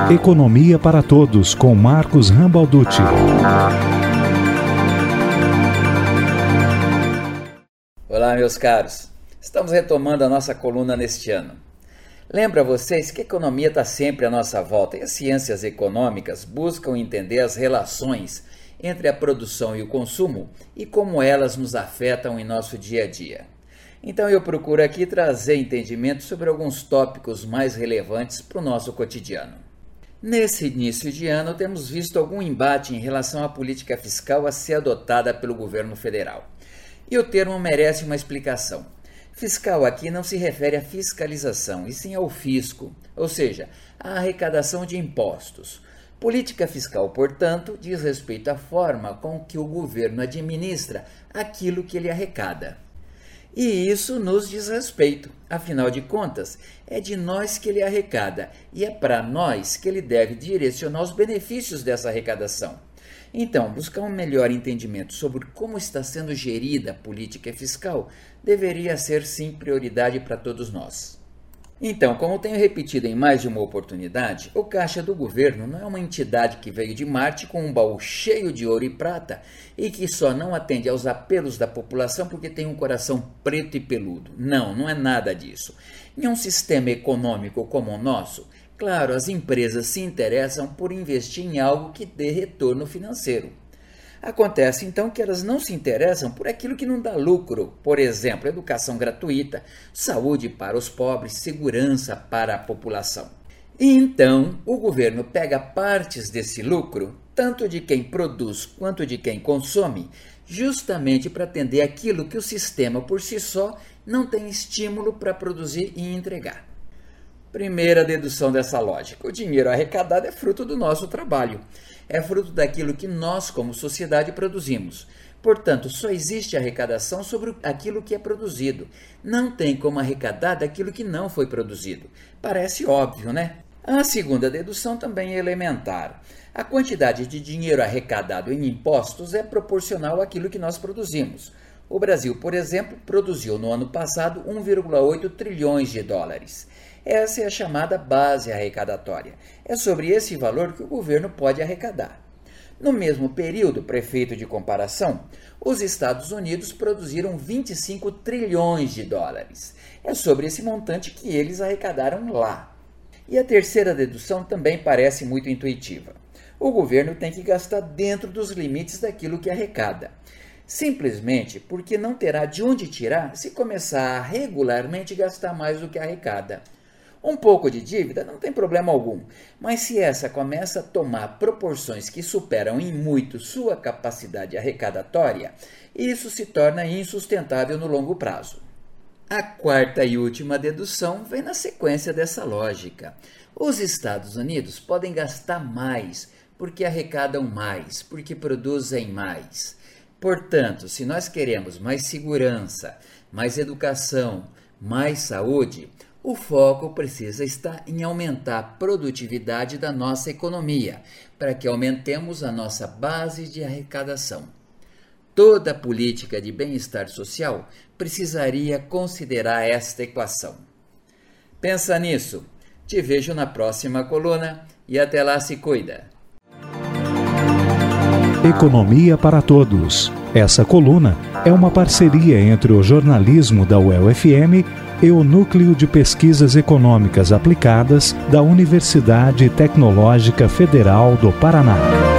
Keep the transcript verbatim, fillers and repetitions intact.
Economia para Todos, com Marcos Rambalducci. Olá, meus caros. Estamos retomando a nossa coluna neste ano. Lembro a vocês que a economia está sempre à nossa volta e as ciências econômicas buscam entender as relações entre a produção e o consumo e como elas nos afetam em nosso dia a dia. Então eu procuro aqui trazer entendimento sobre alguns tópicos mais relevantes para o nosso cotidiano. Nesse início de ano, temos visto algum embate em relação à política fiscal a ser adotada pelo governo federal. E o termo merece uma explicação. Fiscal aqui não se refere à fiscalização, e sim ao fisco, ou seja, à arrecadação de impostos. Política fiscal, portanto, diz respeito à forma com que o governo administra aquilo que ele arrecada. E isso nos diz respeito, afinal de contas, é de nós que ele arrecada e é para nós que ele deve direcionar os benefícios dessa arrecadação. Então, buscar um melhor entendimento sobre como está sendo gerida a política fiscal deveria ser sim prioridade para todos nós. Então, como tenho repetido em mais de uma oportunidade, o Caixa do Governo não é uma entidade que veio de Marte com um baú cheio de ouro e prata e que só não atende aos apelos da população porque tem um coração preto e peludo. Não, não é nada disso. Em um sistema econômico como o nosso, claro, as empresas se interessam por investir em algo que dê retorno financeiro. Acontece, então, que elas não se interessam por aquilo que não dá lucro, por exemplo, educação gratuita, saúde para os pobres, segurança para a população. E então, o governo pega partes desse lucro, tanto de quem produz quanto de quem consome, justamente para atender aquilo que o sistema por si só não tem estímulo para produzir e entregar. Primeira dedução dessa lógica: o dinheiro arrecadado é fruto do nosso trabalho. É fruto daquilo que nós, como sociedade, produzimos. Portanto, só existe arrecadação sobre aquilo que é produzido. Não tem como arrecadar daquilo que não foi produzido. Parece óbvio, né? A segunda dedução também é elementar. A quantidade de dinheiro arrecadado em impostos é proporcional àquilo que nós produzimos. O Brasil, por exemplo, produziu no ano passado um vírgula oito trilhões de dólares. Essa é a chamada base arrecadatória. É sobre esse valor que o governo pode arrecadar. No mesmo período, para efeito de comparação, os Estados Unidos produziram vinte e cinco trilhões de dólares. É sobre esse montante que eles arrecadaram lá. E a terceira dedução também parece muito intuitiva. O governo tem que gastar dentro dos limites daquilo que arrecada. Simplesmente porque não terá de onde tirar se começar a regularmente gastar mais do que arrecada. Um pouco de dívida não tem problema algum, mas se essa começa a tomar proporções que superam em muito sua capacidade arrecadatória, isso se torna insustentável no longo prazo. A quarta e última dedução vem na sequência dessa lógica. Os Estados Unidos podem gastar mais porque arrecadam mais, porque produzem mais. Portanto, se nós queremos mais segurança, mais educação, mais saúde, o foco precisa estar em aumentar a produtividade da nossa economia, para que aumentemos a nossa base de arrecadação. Toda política de bem-estar social precisaria considerar esta equação. Pensa nisso. Te vejo na próxima coluna e até lá, se cuida. Economia para Todos. Essa coluna é uma parceria entre o jornalismo da U E L F M e o Núcleo de Pesquisas Econômicas Aplicadas da Universidade Tecnológica Federal do Paraná.